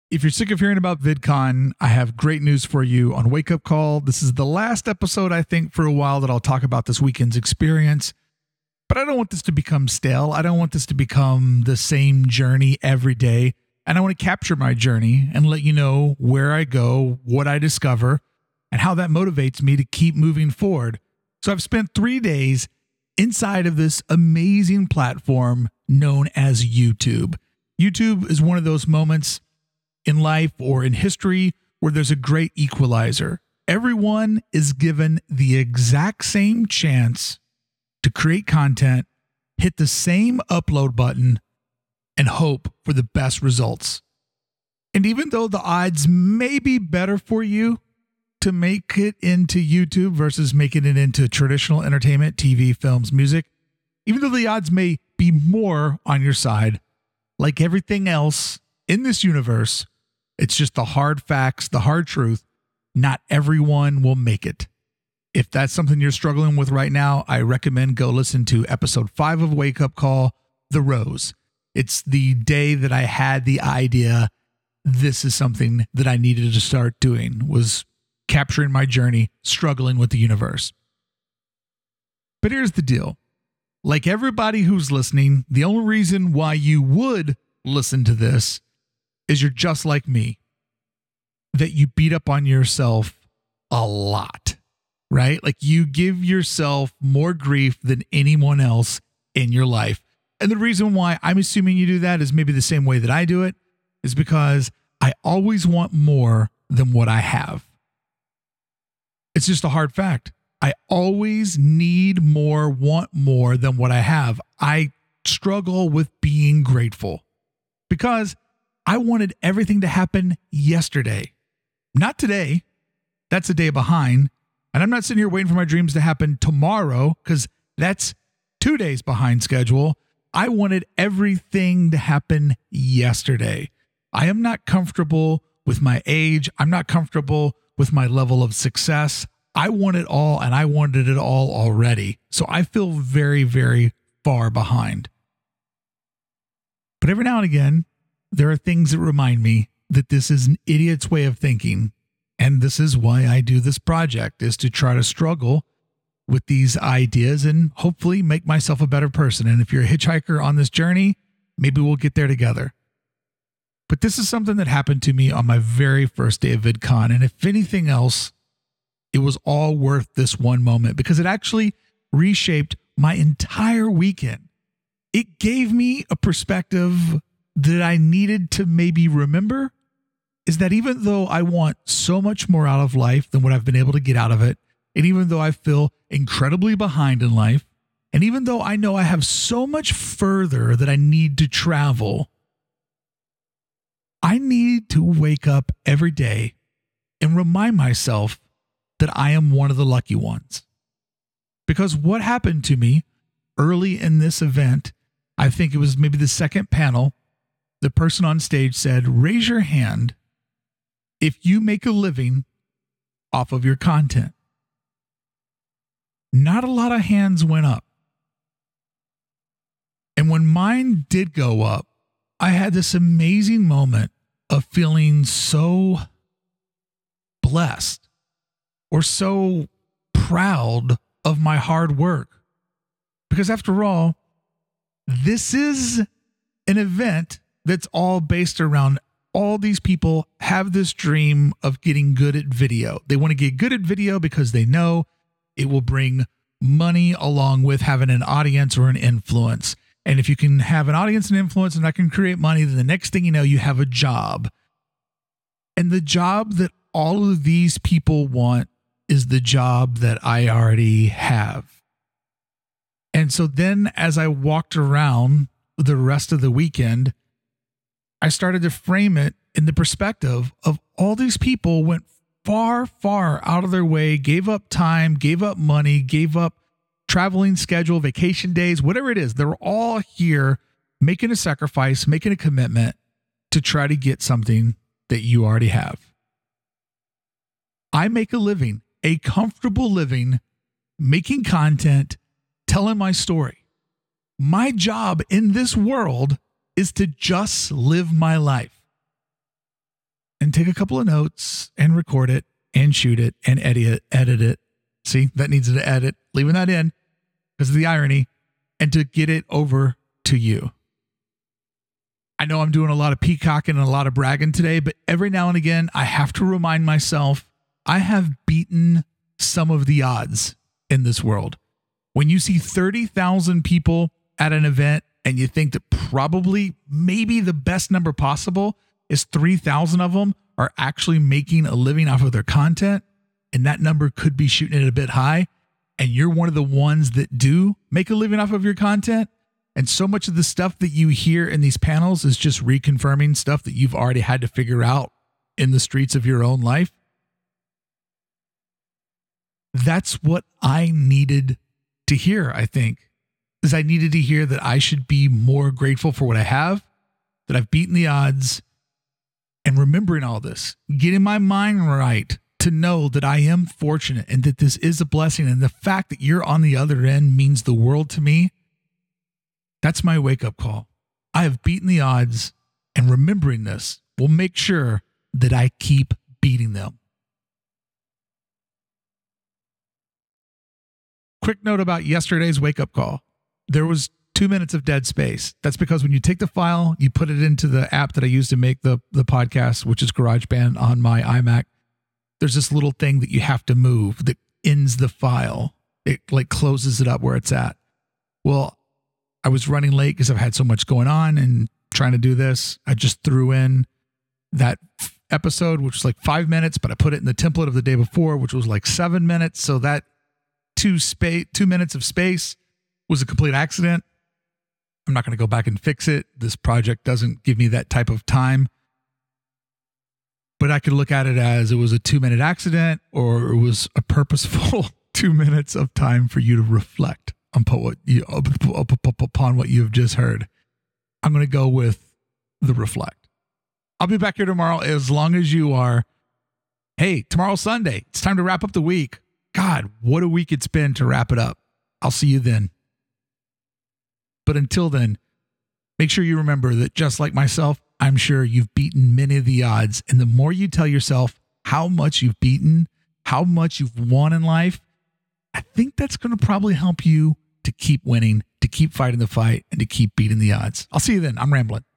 If you're sick of hearing about VidCon, I have great news for you on Wake Up Call. This is the last episode, I think, for a while that I'll talk about this weekend's experience. But I don't want this to become stale. I don't want this to become the same journey every day. And I want to capture my journey and let you know where I go, what I discover, and how that motivates me to keep moving forward. So I've spent 3 days inside of this amazing platform known as YouTube. YouTube is one of those moments in life or in history where there's a great equalizer. Everyone is given the exact same chance to create content, hit the same upload button, and hope for the best results. And even though the odds may be better for you to make it into YouTube versus making it into traditional entertainment, TV, films, music, even though the odds may be more on your side, like everything else in this universe, it's just the hard facts, the hard truth. Not everyone will make it. If that's something you're struggling with right now, I recommend go listen to episode 5 of Wake Up Call, The Rose. It's the day that I had the idea this is something that I needed to start doing, was capturing my journey, struggling with the universe. But here's the deal. Like everybody who's listening, the only reason why you would listen to this is you're just like me, that you beat up on yourself a lot, right? Like you give yourself more grief than anyone else in your life. And the reason why I'm assuming you do that is maybe the same way that I do it, is because I always want more than what I have. It's just a hard fact. I always need more, want more than what I have. I struggle with being grateful because I wanted everything to happen yesterday, not today. That's a day behind. And I'm not sitting here waiting for my dreams to happen tomorrow because that's 2 days behind schedule. I wanted everything to happen yesterday. I am not comfortable with my age. I'm not comfortable with my level of success. I want it all, and I wanted it all already. So I feel very, very far behind. But every now and again, there are things that remind me that this is an idiot's way of thinking. And this is why I do this project, is to try to struggle with these ideas and hopefully make myself a better person. And if you're a hitchhiker on this journey, maybe we'll get there together. But this is something that happened to me on my very first day of VidCon. And if anything else, it was all worth this one moment because it actually reshaped my entire weekend. It gave me a perspective that I needed to maybe remember, is that even though I want so much more out of life than what I've been able to get out of it, and even though I feel incredibly behind in life, and even though I know I have so much further that I need to travel, I need to wake up every day and remind myself that I am one of the lucky ones. Because what happened to me early in this event, I think it was maybe the second panel, the person on stage said, raise your hand if you make a living off of your content. Not a lot of hands went up. And when mine did go up, I had this amazing moment of feeling so blessed or so proud of my hard work. Because after all, this is an event that's all based around all these people have this dream of getting good at video. They want to get good at video because they know it will bring money along with having an audience or an influence. And if you can have an audience and influence and that can create money, then the next thing you know, you have a job. And the job that all of these people want is the job that I already have. And so then as I walked around the rest of the weekend, I started to frame it in the perspective of all these people went far, far out of their way, gave up time, gave up money, gave up traveling schedule, vacation days, whatever it is. They're all here making a sacrifice, making a commitment to try to get something that you already have. I make a living, a comfortable living, making content, telling my story. My job in this world is to just live my life. and take a couple of notes and record it and shoot it and edit it. See, that needs an edit, leaving that in because of the irony, and to get it over to you. I know I'm doing a lot of peacocking and a lot of bragging today, but every now and again, I have to remind myself I have beaten some of the odds in this world. When you see 30,000 people at an event and you think that probably maybe the best number possible is 3,000 of them are actually making a living off of their content, and that number could be shooting it a bit high, and you're one of the ones that do make a living off of your content, and so much of the stuff that you hear in these panels is just reconfirming stuff that you've already had to figure out in the streets of your own life. That's what I needed to hear, I think, is I needed to hear that I should be more grateful for what I have, that I've beaten the odds, and remembering all this, getting my mind right to know that I am fortunate and that this is a blessing. And the fact that you're on the other end means the world to me. That's my wake-up call. I have beaten the odds, and remembering this will make sure that I keep beating them. Quick note about yesterday's wake-up call. There was 2 minutes of dead space. That's because when you take the file, you put it into the app that I use to make the podcast, which is GarageBand on my iMac. There's this little thing that you have to move that ends the file. It like closes it up where it's at. Well, I was running late because I've had so much going on and trying to do this. I just threw in that episode, which was like 5 minutes, but I put it in the template of the day before, which was like 7 minutes. So that 2 minutes of space was a complete accident. I'm not going to go back and fix it. This project doesn't give me that type of time. But I could look at it as it was a 2-minute accident, or it was a purposeful 2 minutes of time for you to reflect upon what you have just heard. I'm going to go with the reflect. I'll be back here tomorrow as long as you are. Hey, tomorrow's Sunday. It's time to wrap up the week. God, what a week it's been to wrap it up. I'll see you then. But until then, make sure you remember that just like myself, I'm sure you've beaten many of the odds. And the more you tell yourself how much you've beaten, how much you've won in life, I think that's going to probably help you to keep winning, to keep fighting the fight, and to keep beating the odds. I'll see you then. I'm rambling.